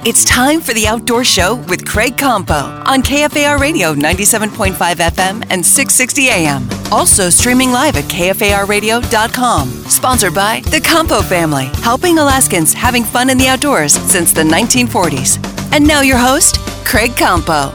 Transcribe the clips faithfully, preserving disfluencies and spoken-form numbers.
It's time for the Outdoor Show with Craig Campo on K F A R Radio ninety-seven point five F M and six sixty A M. Also streaming live at K F A R radio dot com. Sponsored by the Campo family, helping Alaskans having fun in the outdoors since the nineteen forties. And now your host, Craig Campo.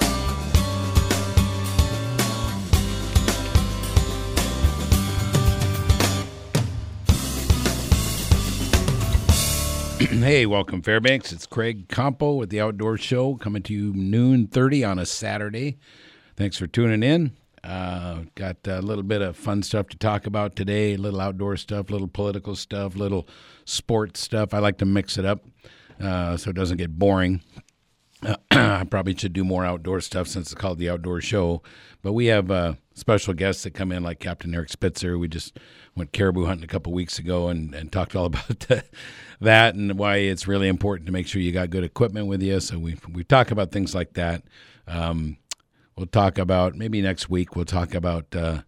Hey, welcome Fairbanks. It's Craig Campo with the Outdoor Show, coming to you noon thirty on a Saturday. Thanks for tuning in. Uh, got a little bit of fun stuff to talk about today, a little outdoor stuff, a little political stuff, a little sports stuff. I like to mix it up uh, so it doesn't get boring. Uh, I probably should do more outdoor stuff since it's called the Outdoor Show. But we have uh, special guests that come in like Captain Eric Spitzer. We just went caribou hunting a couple weeks ago and, and talked all about the, that and why it's really important to make sure you got good equipment with you. So we we talk about things like that. Um, we'll talk about, maybe next week, we'll talk about, uh,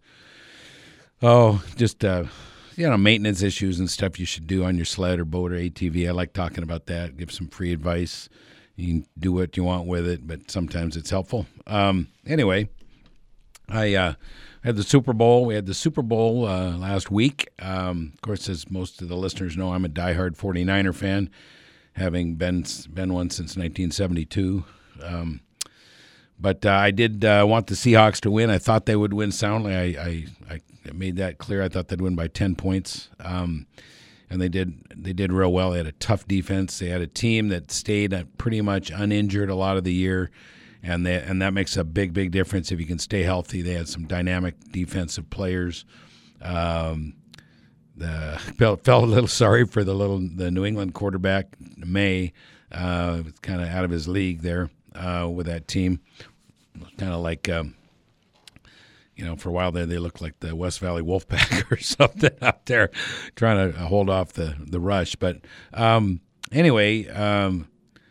oh, just, uh, you know, maintenance issues and stuff you should do on your sled or boat or A T V. I like talking about that, give some free advice. You can do what you want with it, but sometimes it's helpful. Um, anyway, I uh, had the Super Bowl. We had the Super Bowl uh, last week. Um, of course, as most of the listeners know, I'm a diehard forty-niner fan, having been been one since nineteen seventy-two. Um, but uh, I did uh, want the Seahawks to win. I thought they would win soundly. I, I, I made that clear. I thought they'd win by ten points. Um, and they did they did real well. They had a tough defense. They had a team that stayed pretty much uninjured a lot of the year. And they, and that makes a big, big difference if you can stay healthy. They had some dynamic defensive players. Um, the felt, felt a little sorry for the little the New England quarterback, May. Uh, kind of out of his league there uh, with that team. Kind of like, um, you know, for a while there they looked like the West Valley Wolfpack or something out there trying to hold off the, the rush. But um, anyway, um,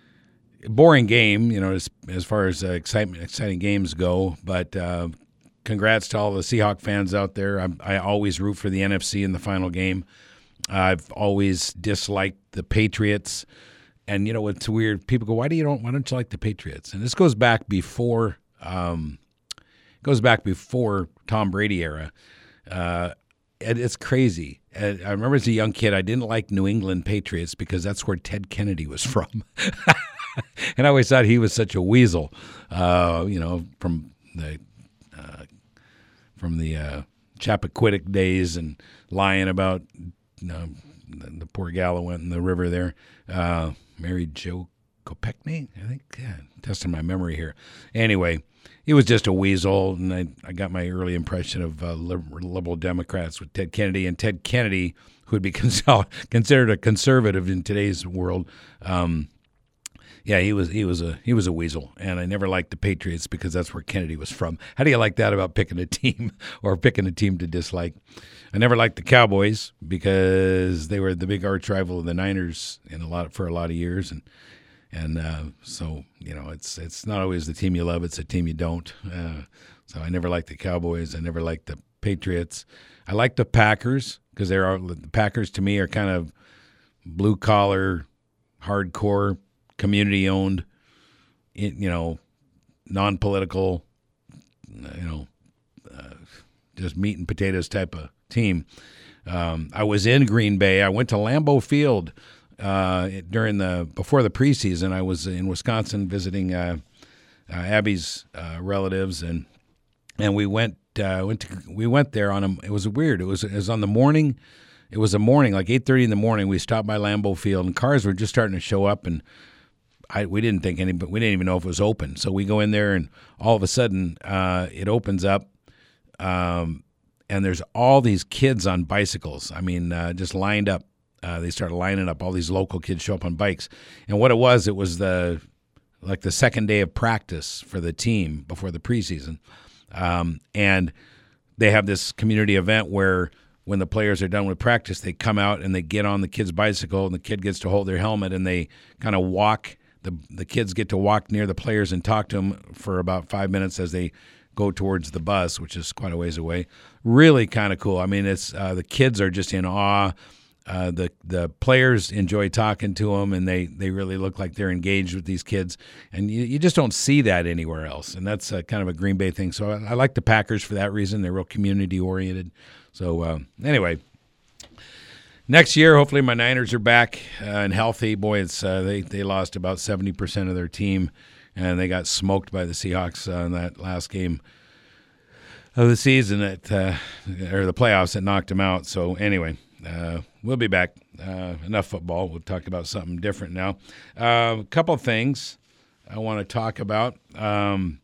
boring game, you know, as, as far as uh, excitement, exciting games go. But uh, congrats to all the Seahawk fans out there. I, I always root for the N F C in the final game. I've always disliked the Patriots. And, you know, it's weird. People go, why do you don't, why don't you like the Patriots? And this goes back before, um, goes back before Tom Brady era. Uh, and it's crazy. And I remember as a young kid, I didn't like New England Patriots because that's where Ted Kennedy was from. And I always thought he was such a weasel, uh, you know, from the uh, from the uh, Chappaquiddick days and lying about you know, the, the poor gal who went in the river there, uh, married Joe Kopechne, I think. Yeah, testing my memory here. Anyway, he was just a weasel, and I, I got my early impression of uh, liberal Democrats with Ted Kennedy. And Ted Kennedy, who would be cons- considered a conservative in today's world, um, Yeah, he was he was a he was a weasel, and I never liked the Patriots because that's where Kennedy was from. How do you like that about picking a team or picking a team to dislike? I never liked the Cowboys because they were the big arch rival of the Niners in a lot for a lot of years, and and uh, so you know it's it's not always the team you love; it's the team you don't. Uh, so I never liked the Cowboys. I never liked the Patriots. I like the Packers because they are the Packers to me are kind of blue collar, hardcore. Community-owned, you know, non-political, you know, uh, just meat and potatoes type of team. Um, I was in Green Bay. I went to Lambeau Field uh, during the before the preseason. I was in Wisconsin visiting uh, uh, Abby's uh, relatives, and and we went uh, went to, we went there on a. It was weird. It was it was on the morning. It was a morning, like eight thirty in the morning. We stopped by Lambeau Field, and cars were just starting to show up, and I, we didn't think any, but we didn't even know if it was open. So we go in there, and all of a sudden, uh, it opens up, um, and there's all these kids on bicycles. I mean, uh, just lined up. Uh, they started lining up. All these local kids show up on bikes, and what it was, it was the like the second day of practice for the team before the preseason, um, and they have this community event where when the players are done with practice, they come out and they get on the kid's bicycle, and the kid gets to hold their helmet, and they kind of walk. The the kids get to walk near the players and talk to them for about five minutes as they go towards the bus, which is quite a ways away. Really kind of cool. I mean, it's uh, the kids are just in awe Uh, the the players enjoy talking to them, and they, they really look like they're engaged with these kids. And you, you just don't see that anywhere else, and that's a, kind of a Green Bay thing. So I, I like the Packers for that reason. They're real community-oriented. So uh, anyway, next year, hopefully my Niners are back uh, and healthy. Boy, it's uh, they, they lost about seventy percent of their team, and they got smoked by the Seahawks uh, in that last game of the season, that, uh, or the playoffs that knocked them out. So anyway, uh, we'll be back. Uh, enough football. We'll talk about something different now. Uh, a couple of things I want to talk about. Um,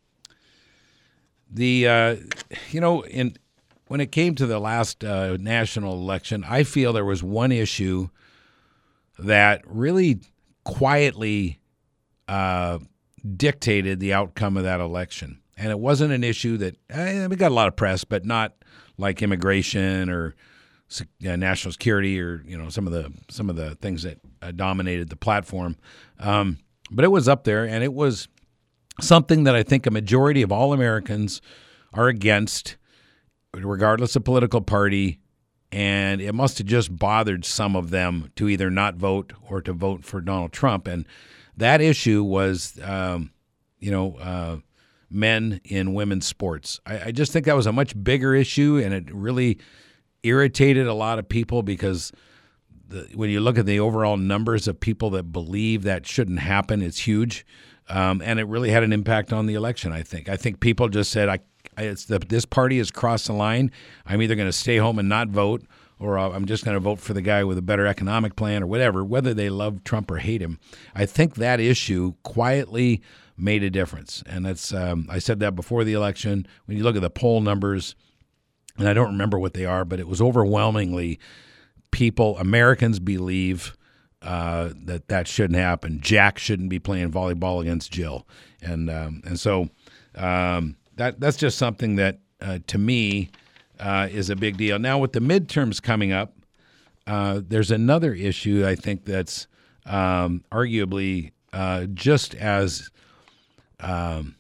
the uh, you know, in when it came to the last uh, national election, I feel there was one issue that really quietly uh, dictated the outcome of that election. And it wasn't an issue that eh, we got a lot of press, but not like immigration or uh, national security or you know some of the some of the things that uh, dominated the platform. Um, but it was up there, and it was something that I think a majority of all Americans are against, regardless of political party. And it must have just bothered some of them to either not vote or to vote for Donald Trump. And that issue was, um, you know. Uh, men in women's sports. I, I just think that was a much bigger issue, and it really irritated a lot of people because the, when you look at the overall numbers of people that believe that shouldn't happen, it's huge, um, and it really had an impact on the election, I think. I think people just said, I, I it's the, this party has crossed the line. I'm either going to stay home and not vote, or I'm just going to vote for the guy with a better economic plan or whatever, whether they love Trump or hate him. I think that issue quietly made a difference. And that's um, I said that before the election. When you look at the poll numbers, and I don't remember what they are, but it was overwhelmingly people, Americans believe uh, that that shouldn't happen. Jack shouldn't be playing volleyball against Jill. And um, and so um, that that's just something that, uh, to me, uh, is a big deal. Now, with the midterms coming up, uh, there's another issue I think that's um, arguably uh, just as Um,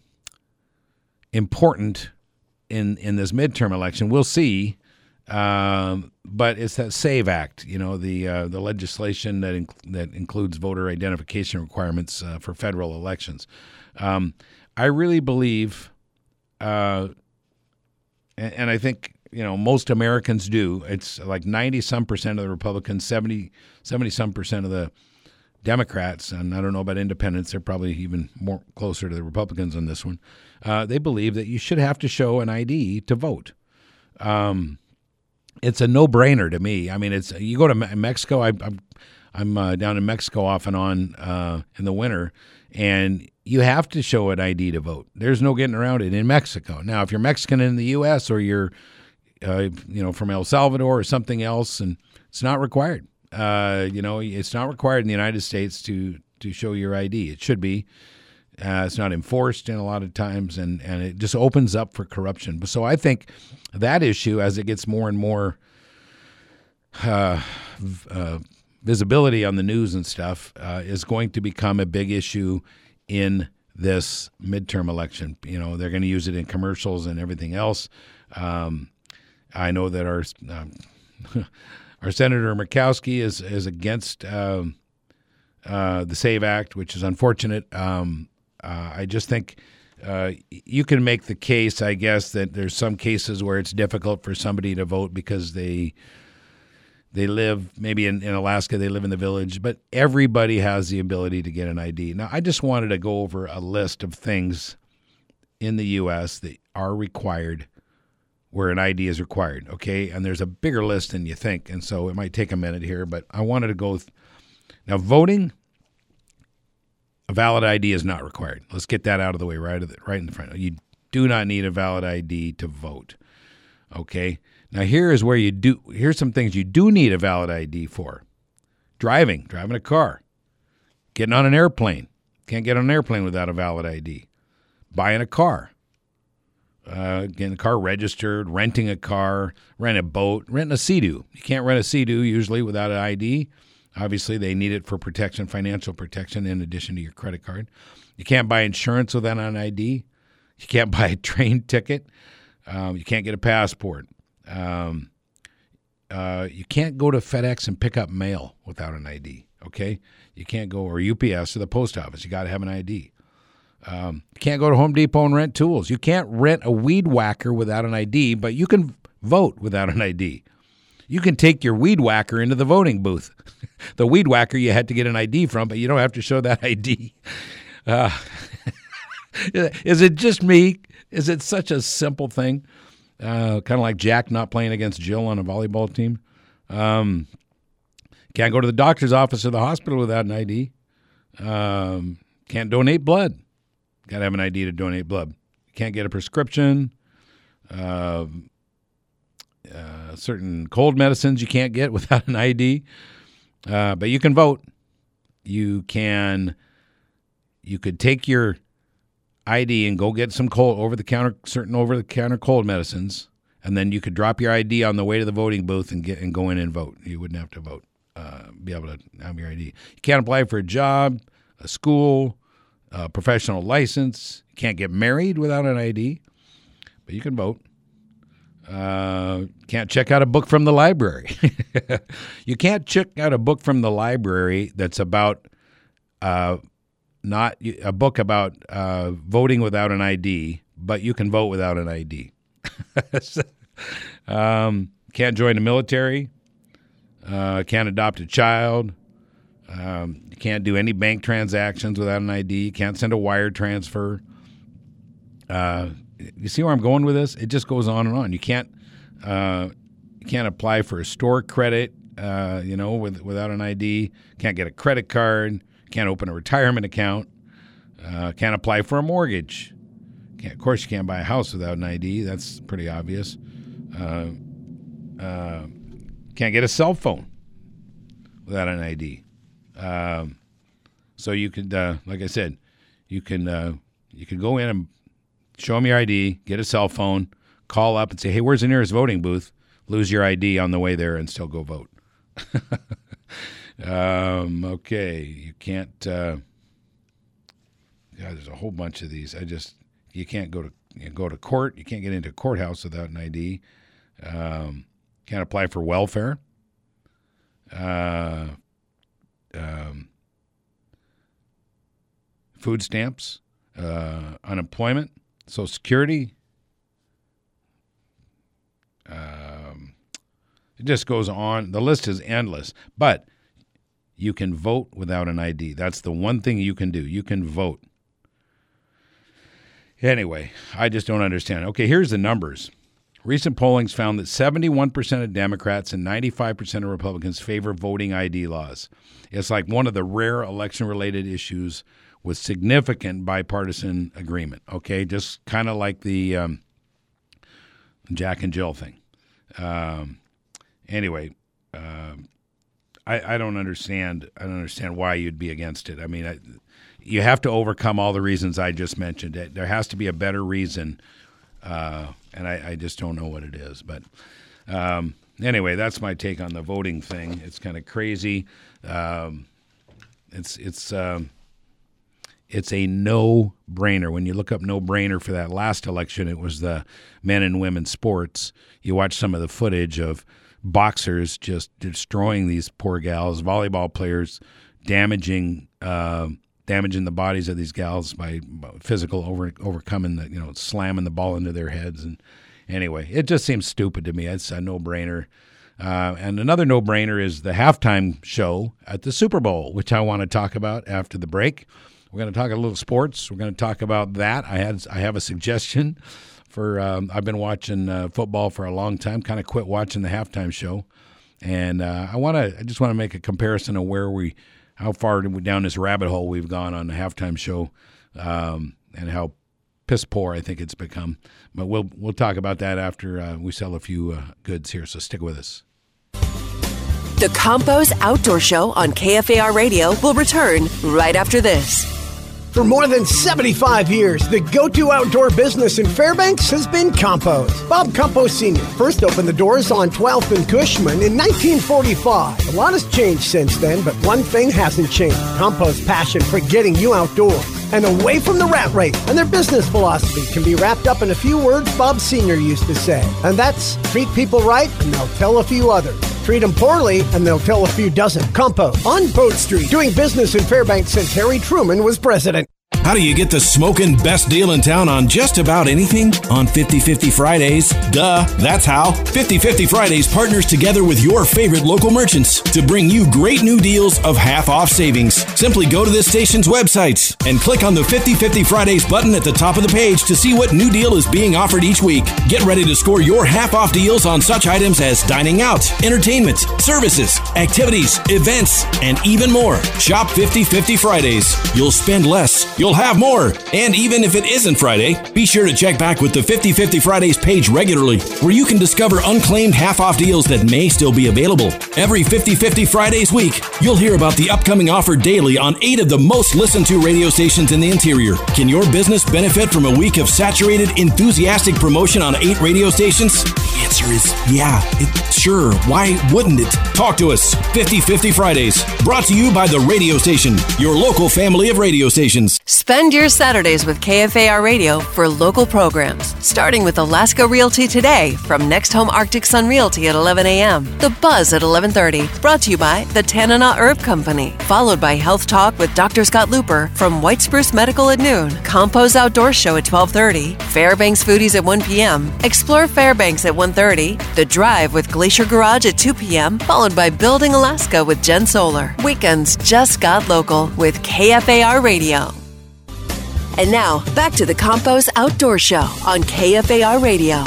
important in in this midterm election. We'll see, um, but it's that SAVE Act, you know, the uh, the legislation that inc- that includes voter identification requirements uh, for federal elections. Um, I really believe, uh, and, and I think you know most Americans do. It's like ninety some percent of the Republicans, seventy some percent of the Democrats, and I don't know about independents, they're probably even more closer to the Republicans on this one. Uh, they believe that you should have to show an I D to vote. Um, it's a no-brainer to me. I mean, it's you go to Me- Mexico. I, I'm I'm uh, down in Mexico off and on uh, in the winter, and you have to show an I D to vote. There's no getting around it in Mexico. Now, if you're Mexican in the U S or you're uh, you know from El Salvador or something else, and it's not required. Uh, you know, it's not required in the United States to, to show your I D. It should be. Uh, it's not enforced in a lot of times, and, and it just opens up for corruption. So I think that issue, as it gets more and more uh, uh, visibility on the news and stuff, uh, is going to become a big issue in this midterm election. You know, they're going to use it in commercials and everything else. Um, I know that our um, Our Senator Murkowski is is against um, uh, the SAVE Act, which is unfortunate. Um, uh, I just think uh, you can make the case, I guess, that there's some cases where it's difficult for somebody to vote because they they live, maybe in, in Alaska, they live in the village, but everybody has the ability to get an I D. Now, I just wanted to go over a list of things in the U S that are required where an I D is required, okay? And there's a bigger list than you think, and so it might take a minute here, but I wanted to go. Th- now, voting, a valid I D is not required. Let's get that out of the way right, of the, right in the front. You do not need a valid I D to vote, okay? Now, here is where you do, here's some things you do need a valid I D for. Driving, driving a car, getting on an airplane. Can't get on an airplane without a valid I D. Buying a car. Uh, getting a car registered, renting a car, rent a boat, renting a Sea-Doo. You can't rent a Sea-Doo usually without an I D. Obviously, they need it for protection, financial protection, in addition to your credit card. You can't buy insurance without an I D. You can't buy a train ticket. Um, you can't get a passport. Um, uh, you can't go to FedEx and pick up mail without an I D, okay? You can't go, or U P S or the post office. You got to have an I D. Um, you can't go to Home Depot and rent tools. You can't rent a weed whacker without an I D, but you can vote without an I D. You can take your weed whacker into the voting booth. The weed whacker you had to get an I D from, but you don't have to show that I D. Uh, is it just me? Is it such a simple thing? Uh, kind of like Jack not playing against Jill on a volleyball team. Um, can't go to the doctor's office or the hospital without an I D. Um, can't donate blood. Got to have an I D to donate blood. Can't get a prescription. Uh, uh, certain cold medicines you can't get without an I D. Uh, but you can vote. You can. You could take your I D and go get some cold over the counter, certain over the counter cold medicines, and then you could drop your I D on the way to the voting booth and get and go in and vote. You wouldn't have to vote. Uh, be able to have your I D. You can't apply for a job, a school, a professional license. You can't get married without an I D, but you can vote. Uh, can't check out a book from the library. You can't check out a book from the library that's about. Uh, Not a book about uh, voting without an I D, but you can vote without an I D. um, can't join the military. Uh, can't adopt a child. Um, you can't do any bank transactions without an I D. You can't send a wire transfer. Uh, you see where I'm going with this? It just goes on and on. You can't uh, you can't apply for a store credit, uh, you know, with, without an I D. Can't get a credit card. Can't open a retirement account. Uh, can't apply for a mortgage. Can't, of course, you can't buy a house without an I D. That's pretty obvious. Uh, uh, can't get a cell phone without an I D. Um, so you could, uh, like I said, you can uh, you can go in and show them your I D, get a cell phone, call up and say, "Hey, where's the nearest voting booth?" Lose your I D on the way there and still go vote. Um, okay, you can't, uh, God, there's a whole bunch of these. I just, you can't go to, you go to court. You can't get into a courthouse without an I D. Um, can't apply for welfare. Uh, um, food stamps, uh, unemployment, Social Security. Um, it just goes on. The list is endless, but you can vote without an I D. That's the one thing you can do. You can vote. Anyway, I just don't understand. Okay, here's the numbers. Recent pollings found that seventy-one percent of Democrats and ninety-five percent of Republicans favor voting I D laws. It's like one of the rare election-related issues with significant bipartisan agreement, okay? Just kind of like the um, Jack and Jill thing. Um, anyway, um, I, I don't understand. I don't understand why you'd be against it. I mean, I, you have to overcome all the reasons I just mentioned. There has to be a better reason, uh, and I, I just don't know what it is. But um, anyway, that's my take on the voting thing. It's kind of crazy. Um, it's it's um, it's a no-brainer. When you look up no-brainer for that last election, it was the men and women sports. You watch some of the footage of boxers just destroying these poor gals, volleyball players damaging uh, damaging the bodies of these gals by physical over overcoming the, you know, slamming the ball into their heads. And anyway, it just seems stupid to me. It's a no-brainer. Uh, and another no-brainer is the halftime show at the Super Bowl, which I want to talk about after the break. We're going to talk a little sports. We're going to talk about that. I had I have a suggestion. For um, I've been watching uh, football for a long time. Kind of quit watching the halftime show, and uh, I want to. I just want to make a comparison of where we, how far down this rabbit hole we've gone on the halftime show, um, and how piss poor I think it's become. But we'll we'll talk about that after uh, we sell a few uh, goods here. So stick with us. The Campos Outdoor Show on K F A R Radio will return right after this. For more than seventy-five years, the go-to outdoor business in Fairbanks has been Campos. Bob Campos Senior first opened the doors on twelfth and Cushman in nineteen forty-five. A lot has changed since then, but one thing hasn't changed: Campos' passion for getting you outdoors. and away from the rat race. And their business philosophy can be wrapped up in a few words Bob Senior used to say. And that's treat people right and they'll tell a few others. Treat them poorly and they'll tell a few dozen. Compo on Boat Street, doing business in Fairbanks since Harry Truman was president. How do you get the smoking best deal in town on just about anything? On fifty fifty Fridays. Duh, that's how. fifty fifty Fridays partners together with your favorite local merchants to bring you great new deals of half-off savings. Simply go to this station's website and click on the fifty fifty Fridays button at the top of the page to see what new deal is being offered each week. Get ready to score your half-off deals on such items as dining out, entertainment, services, activities, events, and even more. Shop fifty fifty Fridays. You'll spend less. You'll have more. And even if it isn't Friday, be sure to check back with the fifty fifty Fridays page regularly, where you can discover unclaimed half-off deals that may still be available. Every fifty fifty Fridays week, you'll hear about the upcoming offer daily on eight of the most listened to radio stations in the interior. Can your business benefit from a week of saturated, enthusiastic promotion on eight radio stations? The answer is yeah. It, sure. Why wouldn't it? Talk to us. fifty fifty Fridays. Brought to you by the radio station, your local family of radio stations. Spend your Saturdays with K F A R Radio for local programs, starting with Alaska Realty Today from Next Home Arctic Sun Realty at eleven a.m., The Buzz at eleven thirty, brought to you by the Tanana Herb Company, followed by Health Talk with Doctor Scott Looper from White Spruce Medical at noon, Compo's Outdoor Show at twelve thirty, Fairbanks Foodies at one p.m., Explore Fairbanks at one thirty, The Drive with Glacier Garage at two p.m., followed by Building Alaska with Jen Solar. Weekends just got local with K F A R Radio. And now, back to the Compo's Outdoor Show on K F A R Radio.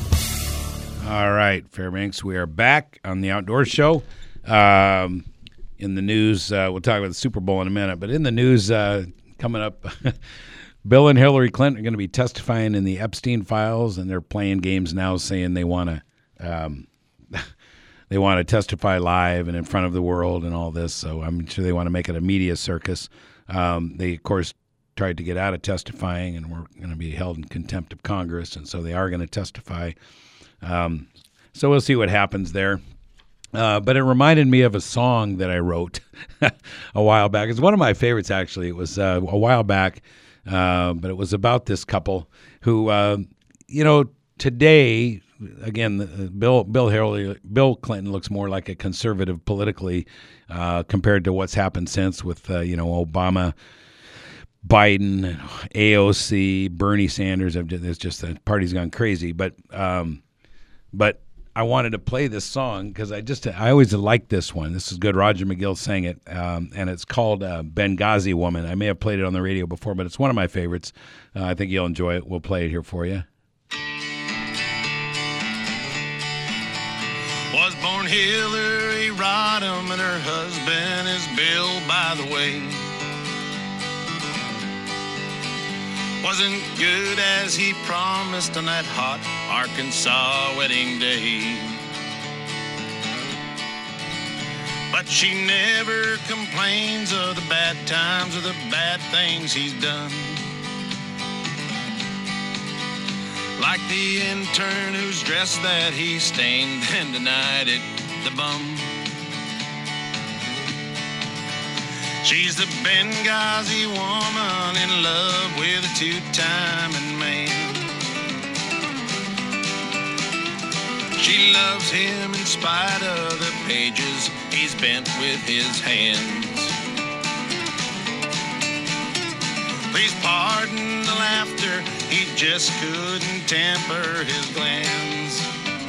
All right, Fairbanks, we are back on the Outdoor Show. Um, in the news, uh, we'll talk about the Super Bowl in a minute, but in the news uh, coming up, Bill and Hillary Clinton are going to be testifying in the Epstein files, and they're playing games now saying they want to um, they want to testify live and in front of the world and all this, so I'm sure they want to make it a media circus. Um, they, of course, tried to get out of testifying and were going to be held in contempt of Congress, and so they are going to testify. Um, so we'll see what happens there. Uh, but it reminded me of a song that I wrote a while back. It's one of my favorites, actually. It was uh, a while back, uh, but it was about this couple who, uh, you know, today, again, uh, Bill Bill Hillary, Bill Clinton looks more like a conservative politically uh, compared to what's happened since with, uh, you know, Obama, Biden, A O C, Bernie Sanders. It's just the party's gone crazy. But um, but I wanted to play this song because I just I always liked this one. This is good. Roger McGill sang it, um, and it's called uh, Benghazi Woman. I may have played it on the radio before, but it's one of my favorites. Uh, I think you'll enjoy it. We'll play it here for you. Was born Hillary Rodham, and her husband is Bill, by the way. Wasn't good as he promised on that hot Arkansas wedding day. But she never complains of the bad times or the bad things he's done. Like the intern whose dress that he stained and denied it the bum. She's the Benghazi woman in love with a two-timing man. She loves him in spite of the pages he's bent with his hands. Please pardon the laughter, he just couldn't temper his glands.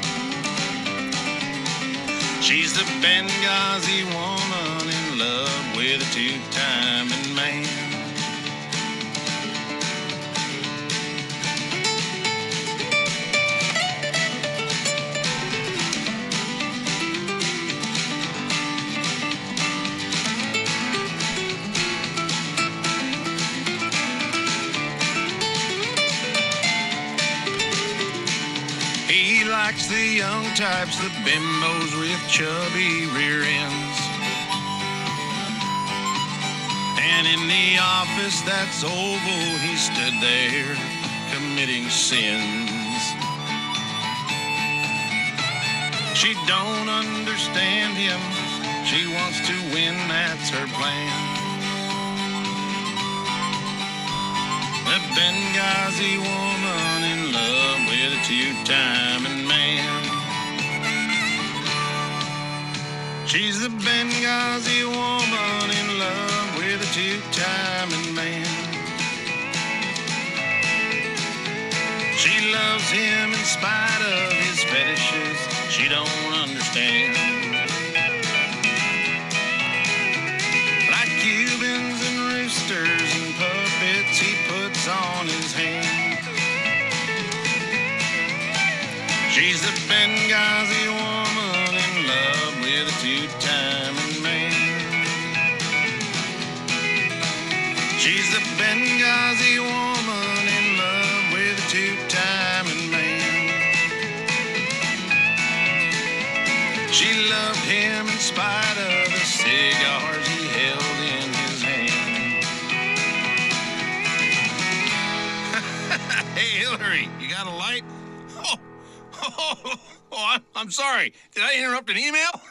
She's the Benghazi woman in love with a two-timing man. He likes the young types, the bimbos with chubby rear ends. And in the office that's oval, he stood there committing sins. She don't understand him, she wants to win, that's her plan. Benghazi woman in love with a two-timing man. She's the Benghazi woman in love with a two-timing man. She loves him in spite of his fetishes she don't understand. Like Cubans and roosters and puppets he puts on his hand. She's the Benghazi woman in love with a two-timing man. She's the Benghazi woman in love with a two-timing man. She loved him in spite of the cigars he held in his hand. Hey, Hillary, you got a light? Oh, oh, oh, oh I'm, I'm sorry. Did I interrupt an email?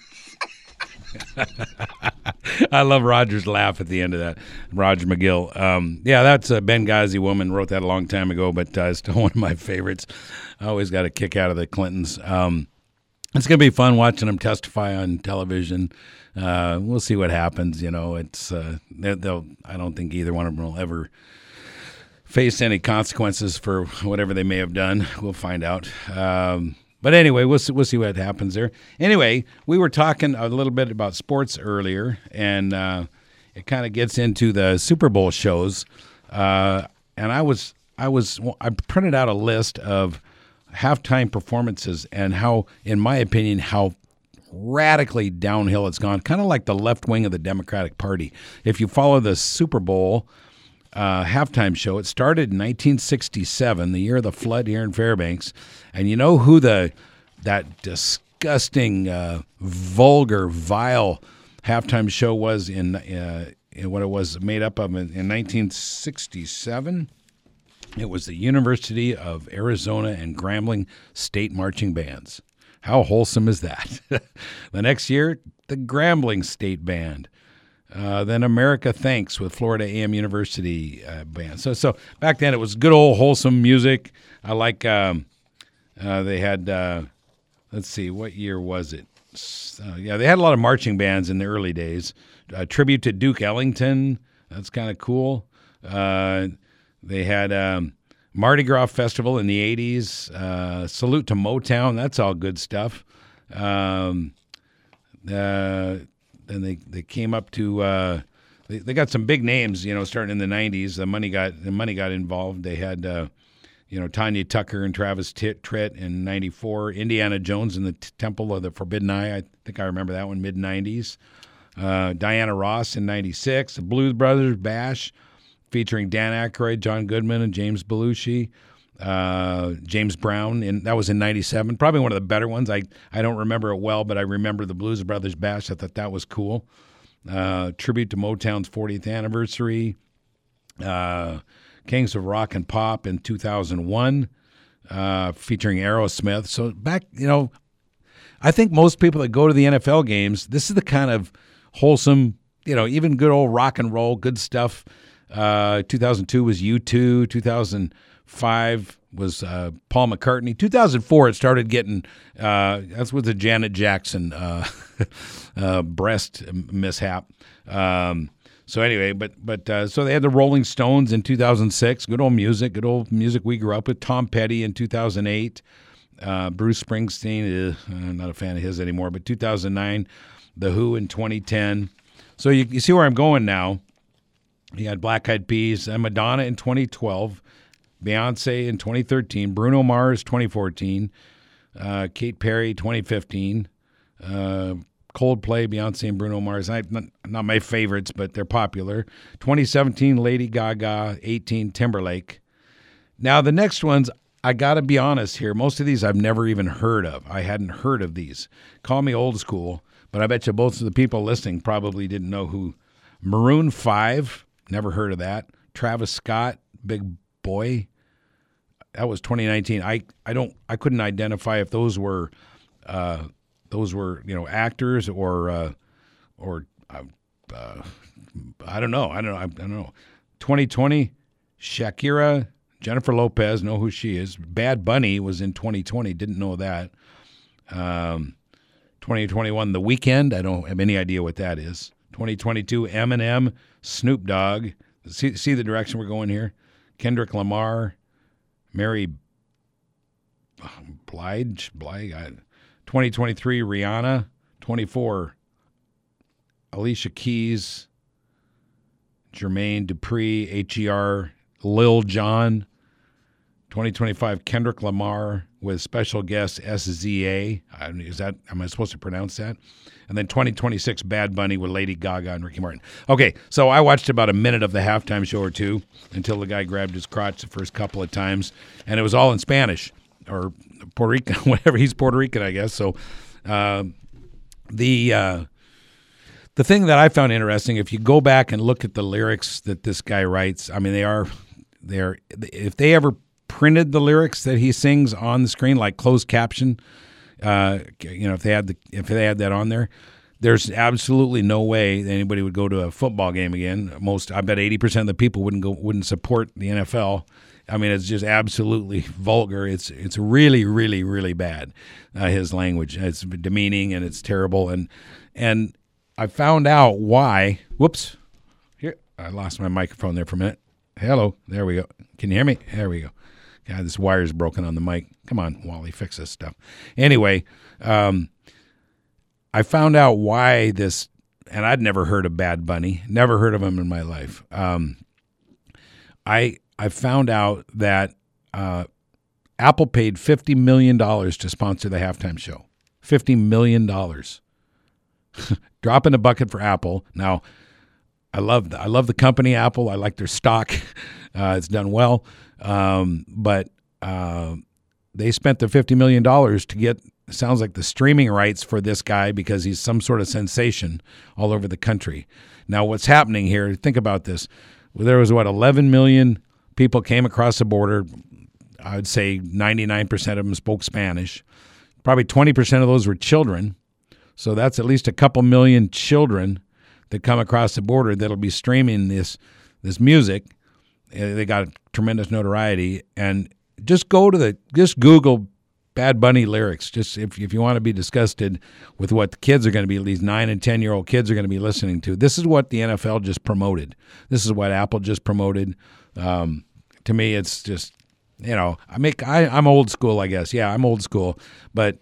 I love Roger's laugh at the end of that. Roger McGill. Um, yeah, that's a Benghazi woman. Wrote that a long time ago, but uh, it's still one of my favorites. I always got a kick out of the Clintons. Um, it's going to be fun watching them testify on television. Uh, we'll see what happens. You know, it's uh, they'll. I don't think either one of them will ever face any consequences for whatever they may have done. We'll find out. Um, But anyway, we'll see, we'll see what happens there. Anyway, we were talking a little bit about sports earlier, and uh, it kind of gets into the Super Bowl shows. Uh, and I was I was I printed out a list of halftime performances and how, in my opinion, how radically downhill it's gone. Kind of like the left wing of the Democratic Party. If you follow the Super Bowl Uh, halftime show. It started in nineteen sixty-seven, the year of the flood here in Fairbanks. And you know who the that disgusting, uh, vulgar, vile halftime show was in, uh, in what it was made up of in, in nineteen sixty-seven? It was the University of Arizona and Grambling State Marching Bands. How wholesome is that? The next year, the Grambling State Band. Uh, then America Thanks with Florida A M University uh, band. So, so back then it was good old wholesome music. I like. Um, uh, they had. Uh, let's see, what year was it? Uh, yeah, they had a lot of marching bands in the early days. Uh, tribute to Duke Ellington. That's kind of cool. Uh, they had um, Mardi Gras Festival in the eighties. Uh, Salute to Motown. That's all good stuff. Um, uh, Then they, they came up to uh, they, they got some big names, you know, starting in the nineties. The money got the money got involved. They had uh, you know Tanya Tucker and Travis Tritt in ninety-four. Indiana Jones and the T- Temple of the Forbidden Eye. I think I remember that one, mid nineties. Uh, Diana Ross in ninety-six. The Blues Brothers Bash, featuring Dan Aykroyd, John Goodman, and James Belushi. Uh, James Brown, and that was in ninety-seven. Probably one of the better ones. I, I don't remember it well, but I remember the Blues Brothers Bash. I thought that was cool. Uh, tribute to Motown's fortieth anniversary. Uh, Kings of Rock and Pop in two thousand one, uh, featuring Aerosmith. So back, you know, I think most people that go to the N F L games, this is the kind of wholesome, you know, even good old rock and roll, good stuff. Uh, two thousand two was U two. two thousand five was uh, Paul McCartney. two thousand four, it started getting, uh, that's with the Janet Jackson uh, uh, breast mishap. Um, so anyway, but but uh, so they had the Rolling Stones in two thousand six. Good old music, good old music we grew up with. Tom Petty in two thousand eight. Uh, Bruce Springsteen, uh, I'm not a fan of his anymore, but two thousand nine. The Who in twenty ten. So you, you see where I'm going now. You had Black Eyed Peas, and Madonna in twenty twelve. Beyonce in twenty thirteen, Bruno Mars twenty fourteen, uh, Katy Perry twenty fifteen, uh, Coldplay, Beyonce, and Bruno Mars. I, not, not my favorites, but they're popular. twenty seventeen, Lady Gaga, eighteen, Timberlake. Now the next ones, I got to be honest here. Most of these I've never even heard of. I hadn't heard of these. Call me old school, but I bet you both of the people listening probably didn't know who. Maroon five, never heard of that. Travis Scott, Big Boy. That was twenty nineteen. I, I don't I couldn't identify if those were uh, those were you know actors or uh, or uh, uh, I don't know I don't know I, I don't know. twenty twenty, Shakira, Jennifer Lopez, know who she is. Bad Bunny was in twenty twenty, didn't know that. Um, twenty twenty-one, The Weeknd, I don't have any idea what that is. twenty twenty-two, Eminem, Snoop Dogg. See, see the direction we're going here? Kendrick Lamar, Mary Blige, Blige. I, twenty twenty-three, Rihanna. twenty-four, Alicia Keys, Jermaine Dupri, H E R, Lil Jon. twenty twenty-five, Kendrick Lamar with special guest S Z A. Is that, am I supposed to pronounce that? And then twenty twenty-six, Bad Bunny with Lady Gaga and Ricky Martin. Okay, so I watched about a minute of the halftime show or two until the guy grabbed his crotch the first couple of times, and it was all in Spanish or Puerto Rican, whatever. He's Puerto Rican, I guess. So uh, the uh, the thing that I found interesting, if you go back and look at the lyrics that this guy writes, I mean, they are they are if they ever printed the lyrics that he sings on the screen, like closed caption. Uh, you know, if they had the if they had that on there, there's absolutely no way that anybody would go to a football game again. Most, I bet, eighty percent of the people wouldn't go, wouldn't support the N F L. I mean, it's just absolutely vulgar. It's it's really, really, really bad. Uh, his language, it's demeaning and it's terrible. And and I found out why. Whoops, here I lost my microphone there for a minute. Hello, there we go. Can you hear me? There we go. God, this wire's broken on the mic. Come on, Wally, fix this stuff. Anyway, um, I found out why this, and I'd never heard of Bad Bunny, never heard of him in my life. Um, I I found out that uh, Apple paid fifty million dollars to sponsor the halftime show. fifty million dollars. Drop in the bucket for Apple. Now, I love the, I love the company Apple. I like their stock. Uh, it's done well. Um, but uh, they spent the fifty million dollars to get, sounds like, the streaming rights for this guy because he's some sort of sensation all over the country. Now, what's happening here, think about this. There was, what, eleven million people came across the border. I would say ninety-nine percent of them spoke Spanish. Probably twenty percent of those were children. So that's at least a couple million children that come across the border that'll be streaming this this music. They got tremendous notoriety, and just go to the just Google Bad Bunny lyrics. Just if if you want to be disgusted with what the kids are going to be, these nine and ten year old kids are going to be listening to. This is what the N F L just promoted. This is what Apple just promoted. Um, to me, it's just, you know, I make I, I'm old school, I guess. Yeah, I'm old school, but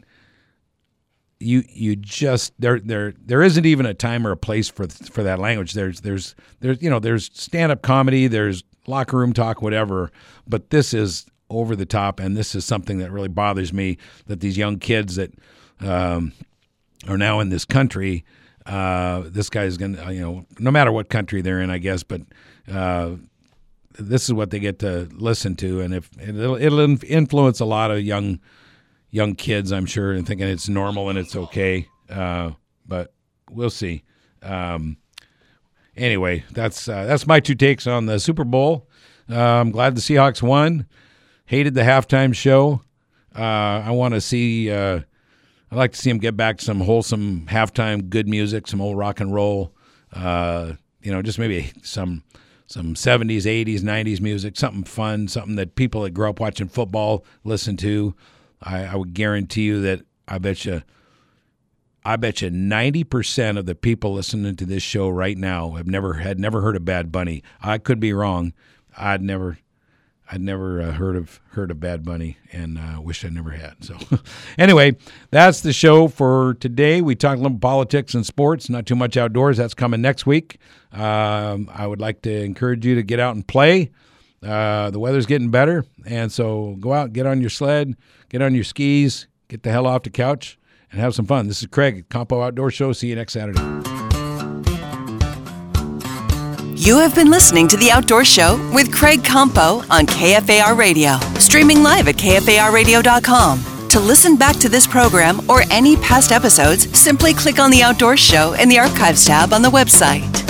you you just there there there isn't even a time or a place for for that language. There's there's there's you know there's stand up comedy. There's locker room talk, whatever, but this is over the top, and this is something that really bothers me, that these young kids that um, are now in this country, uh, this guy's going to, you know, no matter what country they're in, I guess, but uh, this is what they get to listen to, and if it'll, it'll influence a lot of young young kids, I'm sure, and thinking it's normal and it's okay, uh, but we'll see. Um Anyway, that's uh, that's my two takes on the Super Bowl. Uh, I'm glad the Seahawks won. Hated the halftime show. Uh, I want to see. Uh, I'd like to see them get back to some wholesome halftime, good music, some old rock and roll. Uh, you know, just maybe some some seventies, eighties, nineties music, something fun, something that people that grew up watching football listen to. I, I would guarantee you that I bet you. I bet you ninety percent of the people listening to this show right now have never had never heard of Bad Bunny. I could be wrong. I'd never, I'd never uh, heard of heard of Bad Bunny, and uh, wish I never had. So, anyway, that's the show for today. We talked a little politics and sports, not too much outdoors. That's coming next week. Um, I would like to encourage you to get out and play. Uh, the weather's getting better, and so go out, get on your sled, get on your skis, get the hell off the couch, and have some fun. This is Craig at Compo Outdoor Show. See you next Saturday. You have been listening to The Outdoor Show with Craig Compo on K F A R Radio. Streaming live at K F A R radio dot com. To listen back to this program or any past episodes, simply click on The Outdoor Show in the Archives tab on the website.